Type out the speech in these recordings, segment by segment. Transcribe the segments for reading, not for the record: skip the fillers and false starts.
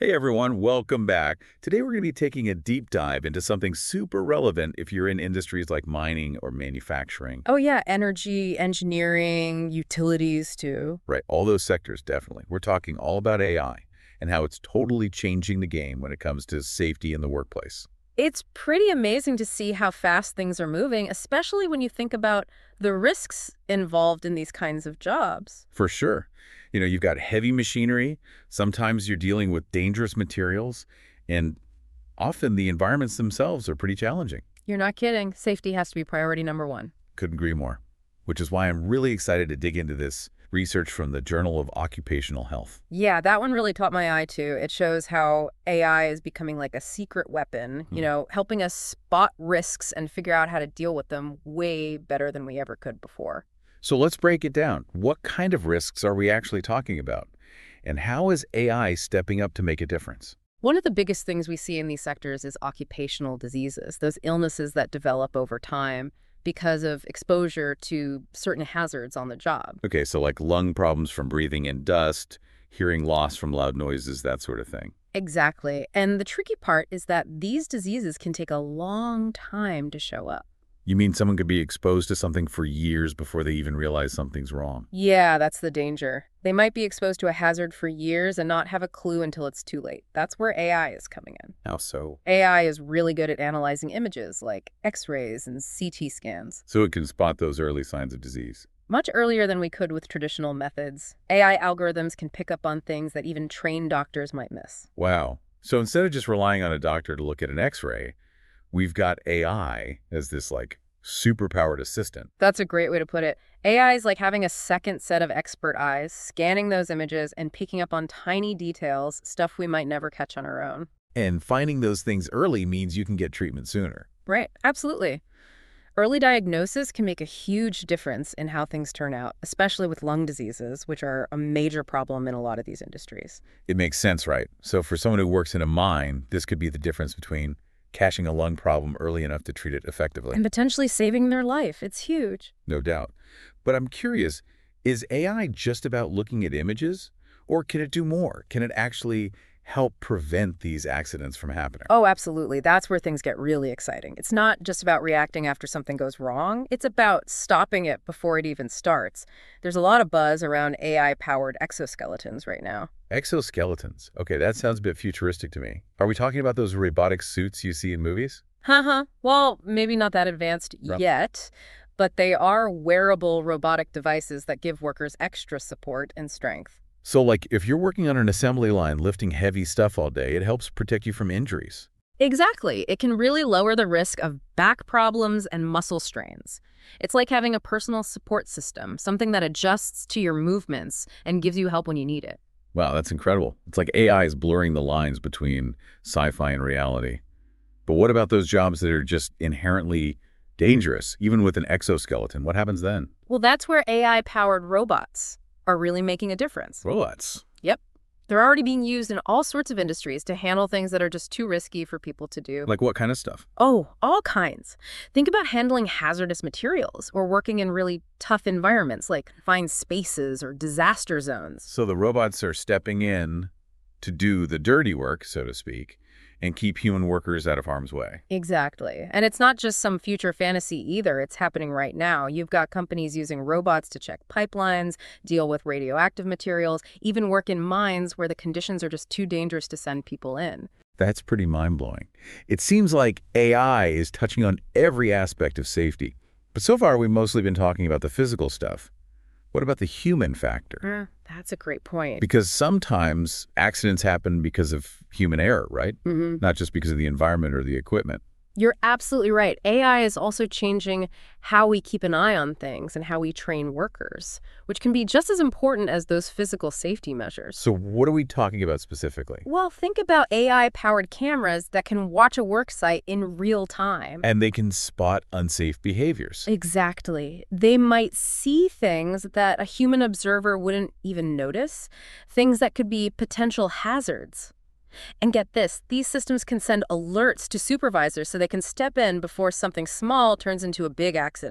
Hey everyone, welcome back. Today we're going to be taking a deep dive into something super relevant if you're in industries like mining or manufacturing. Oh, yeah, energy, engineering, utilities, too. Right, all those sectors, definitely. We're talking all about AI and how it's totally changing the game when it comes to safety in the workplace. It's pretty amazing to see how fast things are moving, especially when you think about the risks involved in these kinds of jobs. For sure. You've got heavy machinery, sometimes you're dealing with dangerous materials, and often the environments themselves are pretty challenging. You're not kidding. Safety has to be priority number one. Couldn't agree more. Which is why I'm really excited to dig into this research from the Journal of Occupational Health. Yeah, that one really caught my eye, too. It shows how AI is becoming like a secret weapon, helping us spot risks and figure out how to deal with them way better than we ever could before. So let's break it down. What kind of risks are we actually talking about? And how is AI stepping up to make a difference? One of the biggest things we see in these sectors is occupational diseases, those illnesses that develop over time because of exposure to certain hazards on the job. Okay, so like lung problems from breathing in dust, hearing loss from loud noises, that sort of thing. Exactly. And the tricky part is that these diseases can take a long time to show up. You mean someone could be exposed to something for years before they even realize something's wrong? Yeah, that's the danger. They might be exposed to a hazard for years and not have a clue until it's too late. That's where AI is coming in. How so? AI is really good at analyzing images like X-rays and CT scans. So it can spot those early signs of disease. Much earlier than we could with traditional methods. AI algorithms can pick up on things that even trained doctors might miss. Wow. So instead of just relying on a doctor to look at an X-ray, we've got AI as this like superpowered assistant. That's a great way to put it. AI is like having a second set of expert eyes, scanning those images and picking up on tiny details, stuff we might never catch on our own. And finding those things early means you can get treatment sooner. Right, absolutely. Early diagnosis can make a huge difference in how things turn out, especially with lung diseases, which are a major problem in a lot of these industries. It makes sense, right? So for someone who works in a mine, this could be the difference between catching a lung problem early enough to treat it effectively. And potentially saving their life. It's huge. No doubt. But I'm curious, is AI just about looking at images? Or can it do more? Can it actually help prevent these accidents from happening? Oh, absolutely. That's where things get really exciting. It's not just about reacting after something goes wrong. It's about stopping it before it even starts. There's a lot of buzz around AI-powered exoskeletons right now. Exoskeletons. Okay, that sounds a bit futuristic to me. Are we talking about those robotic suits you see in movies? Haha. Well, maybe not that advanced yet, but they are wearable robotic devices that give workers extra support and strength. So like if you're working on an assembly line lifting heavy stuff all day, it helps protect you from injuries. Exactly. It can really lower the risk of back problems and muscle strains. It's like having a personal support system, something that adjusts to your movements and gives you help when you need it. Wow, that's incredible. It's like AI is blurring the lines between sci-fi and reality. But what about those jobs that are just inherently dangerous, even with an exoskeleton? What happens then? Well, that's where AI-powered robots are really making a difference. Robots. Yep. They're already being used in all sorts of industries to handle things that are just too risky for people to do. Like what kind of stuff? Oh, all kinds. Think about handling hazardous materials or working in really tough environments like confined spaces or disaster zones. So the robots are stepping in to do the dirty work, so to speak, and keep human workers out of harm's way. Exactly. And it's not just some future fantasy either. It's happening right now. You've got companies using robots to check pipelines, deal with radioactive materials, even work in mines where the conditions are just too dangerous to send people in. That's pretty mind-blowing. It seems like AI is touching on every aspect of safety. But so far, we've mostly been talking about the physical stuff. What about the human factor? That's a great point. Because sometimes accidents happen because of human error, right? Not just because of the environment or the equipment. You're absolutely right. AI is also changing how we keep an eye on things and how we train workers, which can be just as important as those physical safety measures. So what are we talking about specifically? Well, think about AI-powered cameras that can watch a work site in real time. And they can spot unsafe behaviors. Exactly. They might see things that a human observer wouldn't even notice, things that could be potential hazards. And get this, these systems can send alerts to supervisors so they can step in before something small turns into a big accident.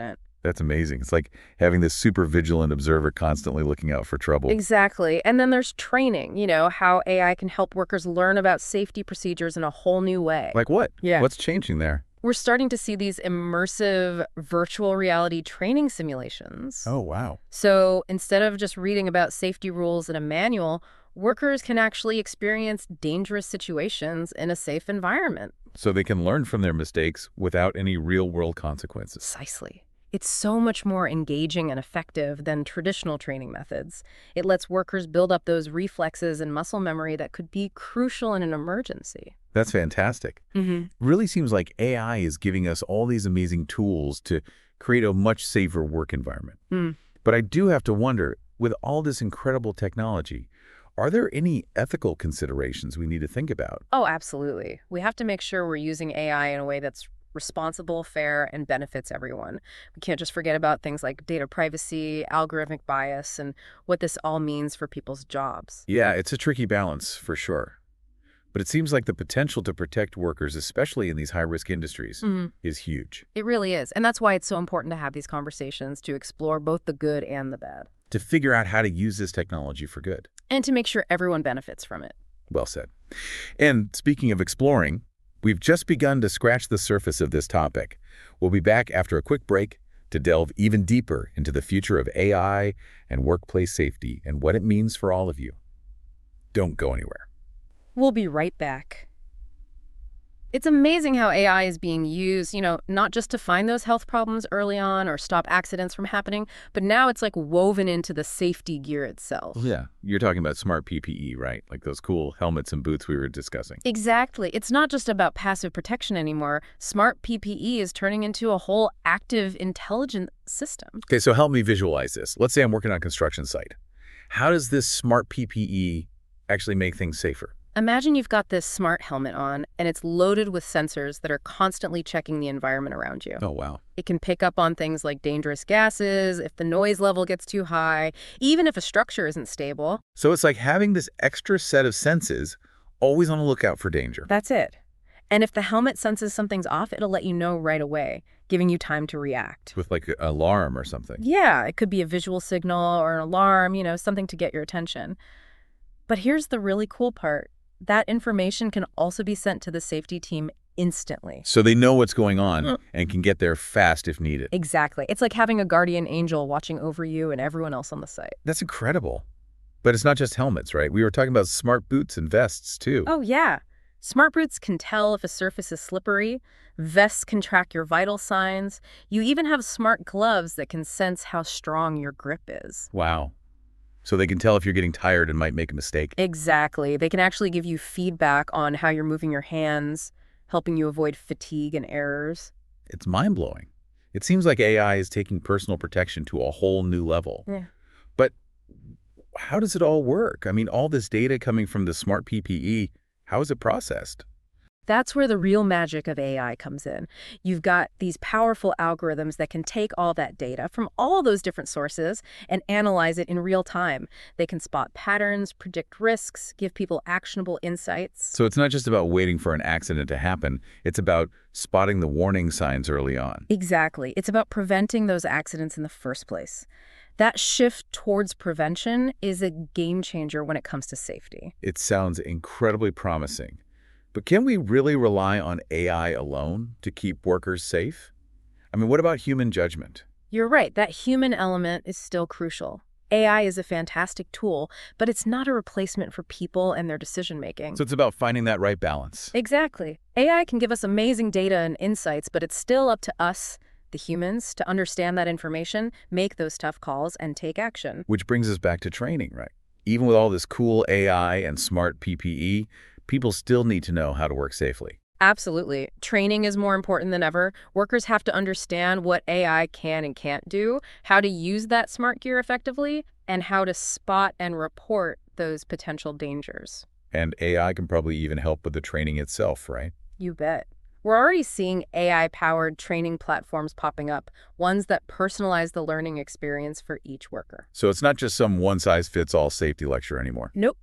That's amazing. It's like having this super vigilant observer constantly looking out for trouble. Exactly. And then there's training, how AI can help workers learn about safety procedures in a whole new way. Like what? Yeah. What's changing there? We're starting to see these immersive virtual reality training simulations. Oh, wow. So instead of just reading about safety rules in a manual, workers can actually experience dangerous situations in a safe environment. So they can learn from their mistakes without any real-world consequences. Precisely. It's so much more engaging and effective than traditional training methods. It lets workers build up those reflexes and muscle memory that could be crucial in an emergency. That's fantastic. Really seems like AI is giving us all these amazing tools to create a much safer work environment. But I do have to wonder, with all this incredible technology, are there any ethical considerations we need to think about? Oh, absolutely. We have to make sure we're using AI in a way that's responsible, fair, and benefits everyone. We can't just forget about things like data privacy, algorithmic bias, and what this all means for people's jobs. Yeah, it's a tricky balance, for sure. But it seems like the potential to protect workers, especially in these high-risk industries, is huge. It really is. And that's why it's so important to have these conversations, to explore both the good and the bad. To figure out how to use this technology for good. And to make sure everyone benefits from it. Well said. And speaking of exploring, we've just begun to scratch the surface of this topic. We'll be back after a quick break to delve even deeper into the future of AI and workplace safety and what it means for all of you. Don't go anywhere. We'll be right back. It's amazing how AI is being used, not just to find those health problems early on or stop accidents from happening, but now it's like woven into the safety gear itself. Yeah, you're talking about smart PPE, right? Like those cool helmets and boots we were discussing. Exactly. It's not just about passive protection anymore. Smart PPE is turning into a whole active intelligent system. Okay, so help me visualize this. Let's say I'm working on a construction site. How does this smart PPE actually make things safer? Imagine you've got this smart helmet on, and it's loaded with sensors that are constantly checking the environment around you. Oh, wow. It can pick up on things like dangerous gases, if the noise level gets too high, even if a structure isn't stable. So it's like having this extra set of senses always on the lookout for danger. That's it. And if the helmet senses something's off, it'll let you know right away, giving you time to react. With like an alarm or something. Yeah, it could be a visual signal or an alarm, something to get your attention. But here's the really cool part. That information can also be sent to the safety team instantly. So they know what's going on and can get there fast if needed. Exactly. It's like having a guardian angel watching over you and everyone else on the site. That's incredible. But it's not just helmets, right? We were talking about smart boots and vests, too. Oh, yeah. Smart boots can tell if a surface is slippery. Vests can track your vital signs. You even have smart gloves that can sense how strong your grip is. Wow. So they can tell if you're getting tired and might make a mistake. Exactly. They can actually give you feedback on how you're moving your hands, helping you avoid fatigue and errors. It's mind-blowing. It seems like AI is taking personal protection to a whole new level. Yeah. But how does it all work? I mean, all this data coming from the smart PPE, how is it processed? That's where the real magic of AI comes in. You've got these powerful algorithms that can take all that data from all those different sources and analyze it in real time. They can spot patterns, predict risks, give people actionable insights. So it's not just about waiting for an accident to happen. It's about spotting the warning signs early on. Exactly. It's about preventing those accidents in the first place. That shift towards prevention is a game changer when it comes to safety. It sounds incredibly promising. But can we really rely on AI alone to keep workers safe? I mean, what about human judgment? You're right, that human element is still crucial. AI is a fantastic tool, but it's not a replacement for people and their decision-making. So it's about finding that right balance. Exactly. AI can give us amazing data and insights, but it's still up to us, the humans, to understand that information, make those tough calls, and take action. Which brings us back to training, right? Even with all this cool AI and smart PPE, people still need to know how to work safely. Absolutely. Training is more important than ever. Workers have to understand what AI can and can't do, how to use that smart gear effectively, and how to spot and report those potential dangers. And AI can probably even help with the training itself, right? You bet. We're already seeing AI-powered training platforms popping up, ones that personalize the learning experience for each worker. So it's not just some one-size-fits-all safety lecture anymore. Nope.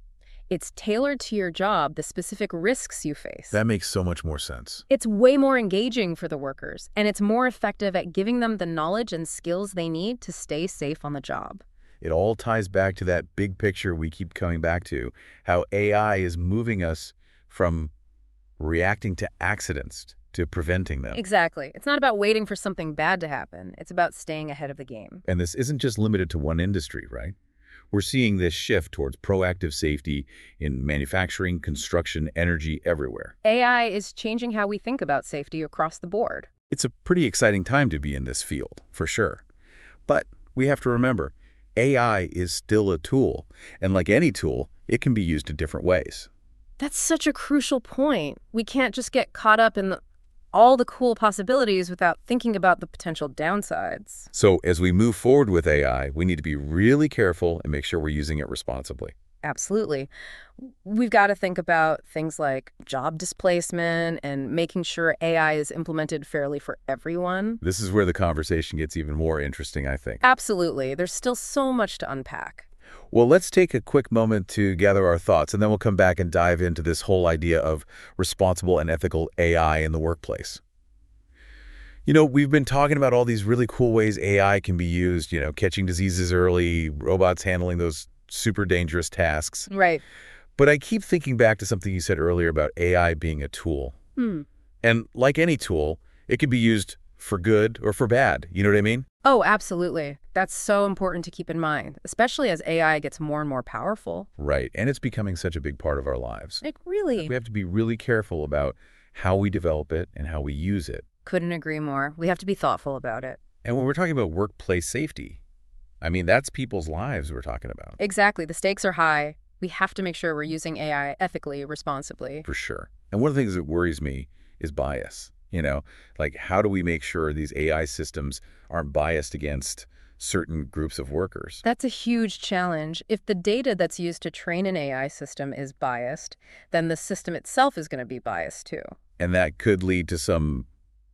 It's tailored to your job, the specific risks you face. That makes so much more sense. It's way more engaging for the workers, and it's more effective at giving them the knowledge and skills they need to stay safe on the job. It all ties back to that big picture we keep coming back to, how AI is moving us from reacting to accidents to preventing them. Exactly. It's not about waiting for something bad to happen. It's about staying ahead of the game. And this isn't just limited to one industry, right? We're seeing this shift towards proactive safety in manufacturing, construction, energy, everywhere. AI is changing how we think about safety across the board. It's a pretty exciting time to be in this field, for sure. But we have to remember, AI is still a tool, and like any tool, it can be used in different ways. That's such a crucial point. We can't just get caught up in all the cool possibilities without thinking about the potential downsides. So as we move forward with AI, we need to be really careful and make sure we're using it responsibly. Absolutely. We've got to think about things like job displacement and making sure AI is implemented fairly for everyone. This is where the conversation gets even more interesting, I think. Absolutely. There's still so much to unpack. Well, let's take a quick moment to gather our thoughts, and then we'll come back and dive into this whole idea of responsible and ethical AI in the workplace. You know, we've been talking about all these really cool ways AI can be used, catching diseases early, robots handling those super dangerous tasks. Right. But I keep thinking back to something you said earlier about AI being a tool. And like any tool, it can be used for good or for bad. You know what I mean? Oh, absolutely. That's so important to keep in mind, especially as AI gets more and more powerful. Right. And it's becoming such a big part of our lives. Really. We have to be really careful about how we develop it and how we use it. Couldn't agree more. We have to be thoughtful about it. And when we're talking about workplace safety, I mean, that's people's lives we're talking about. Exactly. The stakes are high. We have to make sure we're using AI ethically, responsibly. For sure. And one of the things that worries me is bias. Like how do we make sure these AI systems aren't biased against certain groups of workers? That's a huge challenge. If the data that's used to train an AI system is biased, then the system itself is going to be biased too. And that could lead to some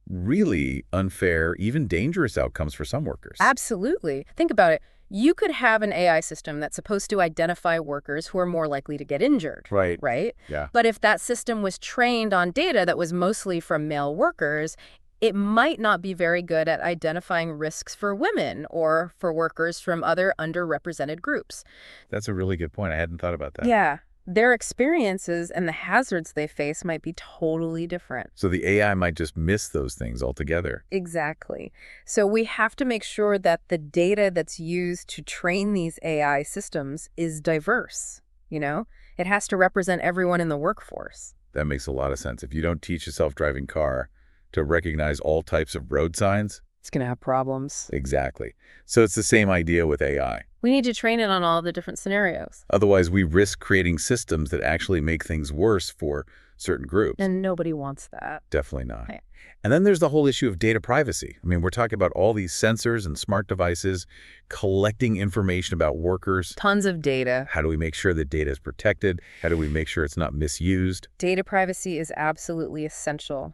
really unfair, even dangerous outcomes for some workers. Absolutely. Think about it. You could have an AI system that's supposed to identify workers who are more likely to get injured. Right. Right? Yeah. But if that system was trained on data that was mostly from male workers, it might not be very good at identifying risks for women or for workers from other underrepresented groups. That's a really good point. I hadn't thought about that. Yeah. Their experiences and the hazards they face might be totally different. So the AI might just miss those things altogether. Exactly. So we have to make sure that the data that's used to train these AI systems is diverse. It has to represent everyone in the workforce. That makes a lot of sense. If you don't teach a self-driving car to recognize all types of road signs, It's going to have problems. exactly. So it's the same idea with AI. We need to train it on all the different scenarios. Otherwise, we risk creating systems that actually make things worse for certain groups. And nobody wants that. Definitely not. Yeah. And then there's the whole issue of data privacy. I mean, we're talking about all these sensors and smart devices collecting information about workers. Tons of data. How do we make sure that data is protected? How do we make sure it's not misused? Data privacy is absolutely essential.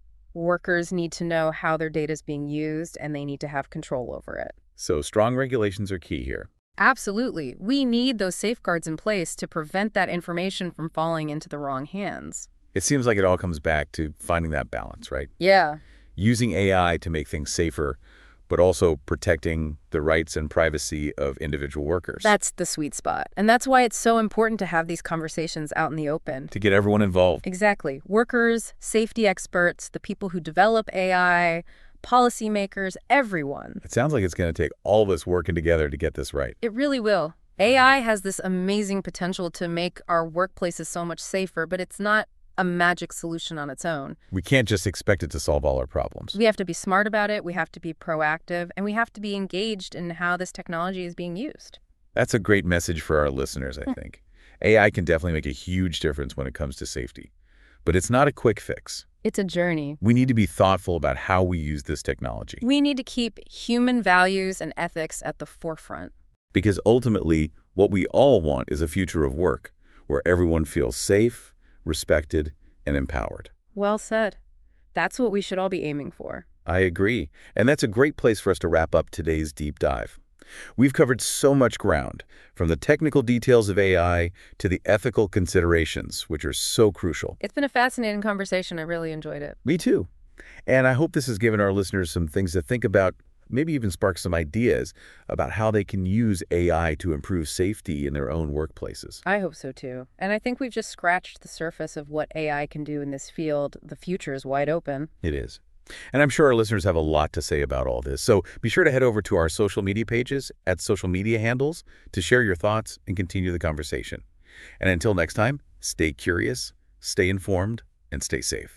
Workers need to know how their data is being used, and they need to have control over it. So strong regulations are key here. Absolutely. We need those safeguards in place to prevent that information from falling into the wrong hands. It seems like it all comes back to finding that balance, right? Yeah. Using AI to make things safer, but also protecting the rights and privacy of individual workers. That's the sweet spot. And that's why it's so important to have these conversations out in the open. To get everyone involved. Exactly. Workers, safety experts, the people who develop AI, policymakers, everyone. It sounds like it's going to take all of us working together to get this right. It really will. AI has this amazing potential to make our workplaces so much safer, but it's not a magic solution on its own. We can't just expect it to solve all our problems. We have to be smart about it, we have to be proactive, and we have to be engaged in how this technology is being used. That's a great message for our listeners, I think. AI can definitely make a huge difference when it comes to safety. But it's not a quick fix. It's a journey. We need to be thoughtful about how we use this technology. We need to keep human values and ethics at the forefront. Because ultimately, what we all want is a future of work where everyone feels safe, respected, and empowered. Well said. That's what we should all be aiming for. I agree. And that's a great place for us to wrap up today's deep dive. We've covered so much ground, from the technical details of AI to the ethical considerations, which are so crucial. It's been a fascinating conversation. I really enjoyed it. Me too. And I hope this has given our listeners some things to think about, maybe even spark some ideas about how they can use AI to improve safety in their own workplaces. I hope so too. And I think we've just scratched the surface of what AI can do in this field. The future is wide open. It is. And I'm sure our listeners have a lot to say about all this. So be sure to head over to our social media pages at social media handles to share your thoughts and continue the conversation. And until next time, stay curious, stay informed, and stay safe.